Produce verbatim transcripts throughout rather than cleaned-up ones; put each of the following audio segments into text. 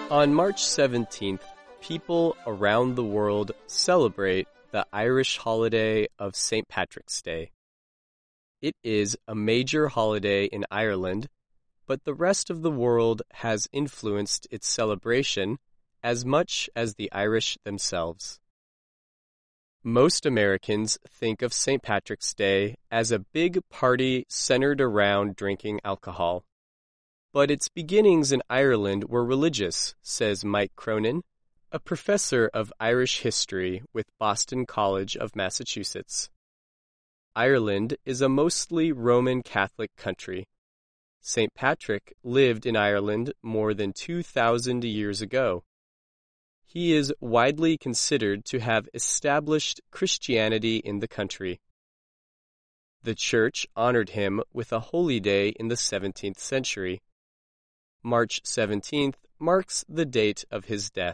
On March seventeenth, people around the world celebrate the Irish holiday of Saint Patrick's Day. It is a major holiday in Ireland, but the rest of the world has influenced its celebration as much as the Irish themselves. Most Americans think of Saint Patrick's Day as a big party centered around drinking alcohol. But its beginnings in Ireland were religious, says Mike Cronin, a professor of Irish history with Boston College of Massachusetts. Ireland is a mostly Roman Catholic country. Saint Patrick lived in Ireland more than two thousand years ago. He is widely considered to have established Christianity in the country. The Church honored him with a holy day in the seventeenth century. March seventeenth marks the date of his death.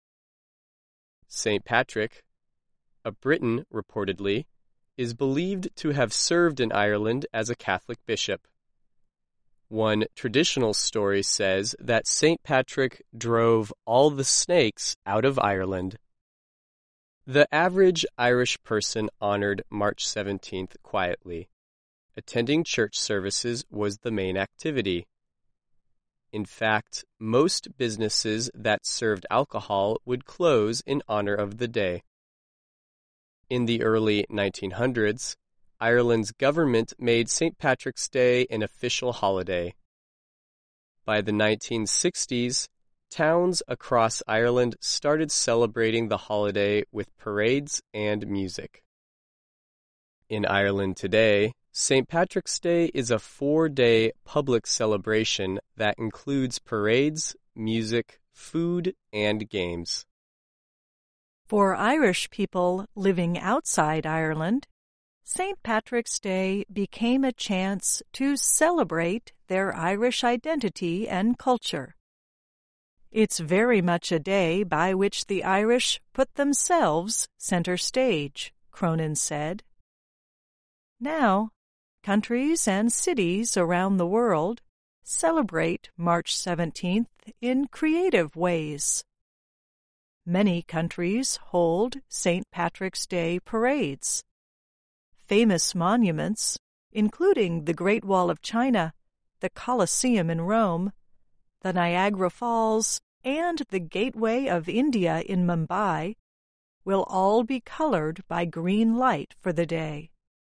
Saint Patrick, a Briton reportedly, is believed to have served in Ireland as a Catholic bishop. One traditional story says that Saint Patrick drove all the snakes out of Ireland. The average Irish person honored March seventeenth quietly. Attending church services was the main activity. In fact, most businesses that served alcohol would close in honor of the day. In the early nineteen hundreds, Ireland's government made Saint Patrick's Day an official holiday. By the nineteen sixties, towns across Ireland started celebrating the holiday with parades and music. In Ireland today, Saint Patrick's Day is a four-day public celebration that includes parades, music, food, and games. For Irish people living outside Ireland, Saint Patrick's Day became a chance to celebrate their Irish identity and culture. It's very much a day by which the Irish put themselves center stage, Cronin said. Now, countries and cities around the world celebrate March seventeenth in creative ways. Many countries hold Saint Patrick's Day parades. Famous monuments, including the Great Wall of China, the Colosseum in Rome, the Niagara Falls, and the Gateway of India in Mumbai, will all be colored by green light for the day.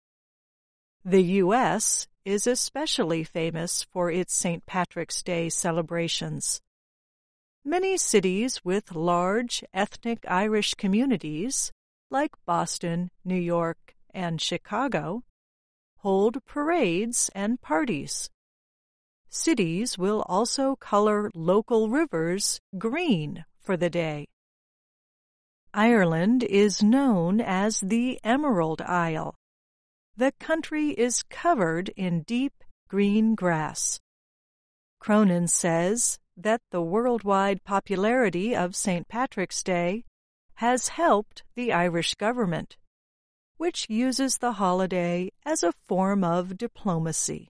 The U S is especially famous for its Saint Patrick's Day celebrations. Many cities with large ethnic Irish communities, like Boston, New York, and Chicago, hold parades and parties. Cities will also color local rivers green for the day. Ireland is known as the Emerald Isle. The country is covered in deep green grass. Cronin says that the worldwide popularity of Saint Patrick's Day has helped the Irish government, which uses the holiday as a form of diplomacy.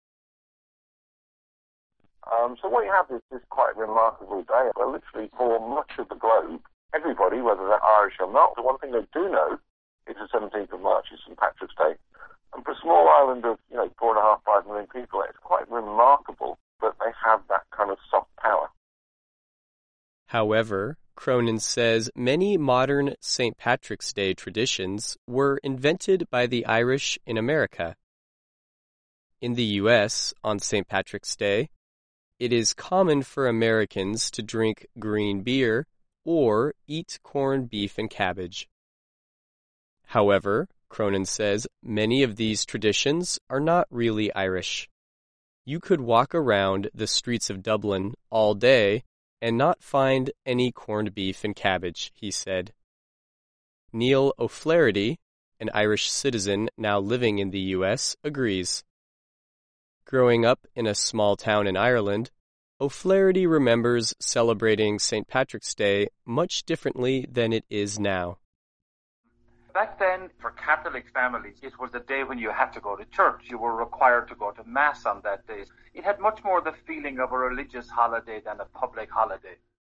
Um, so what you have is this quite remarkable day. Well, literally for much of the globe, everybody, whether they're Irish or not, the one thing they do know is the seventeenth of March is Saint Patrick's Day. And for a small island of, you know, four and a half, five million people, it's quite remarkable that they have that kind of soft power. However, Cronin says many modern Saint Patrick's Day traditions were invented by the Irish in America. In the U S, on Saint Patrick's Day, it is common for Americans to drink green beer or eat corned beef and cabbage. However, Cronin says many of these traditions are not really Irish. You could walk around the streets of Dublin all day and not find any corned beef and cabbage, he said. Neil O'Flaherty, an Irish citizen now living in the U S, agrees. Growing up in a small town in Ireland, O'Flaherty remembers celebrating Saint Patrick's Day much differently than it is now. Back then, for Catholic families, it was the day when you had to go to church. You were required to go to Mass on that day. It had much more the feeling of a religious holiday than a public holiday.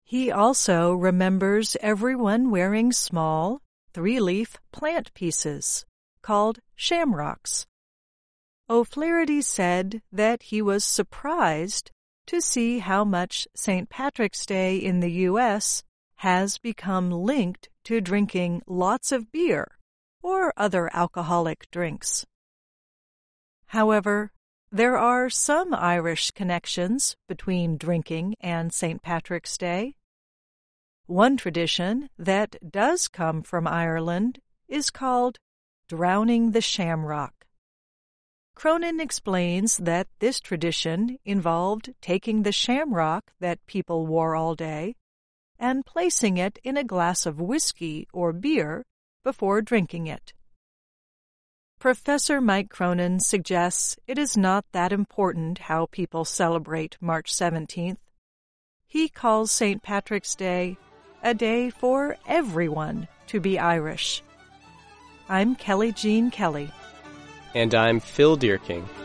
He also remembers everyone wearing small, three-leaf plant pieces, called shamrocks. O'Flaherty said that he was surprised to see how much Saint Patrick's Day in the U S has become linked to drinking lots of beer or other alcoholic drinks. However, there are some Irish connections between drinking and Saint Patrick's Day. One tradition that does come from Ireland is called drowning the shamrock. Cronin explains that this tradition involved taking the shamrock that people wore all day and placing it in a glass of whiskey or beer before drinking it. Professor Mike Cronin suggests it is not that important how people celebrate March seventeenth. He calls Saint Patrick's Day a day for everyone to be Irish. I'm Kelly Jean Kelly. And I'm Phil Deerking.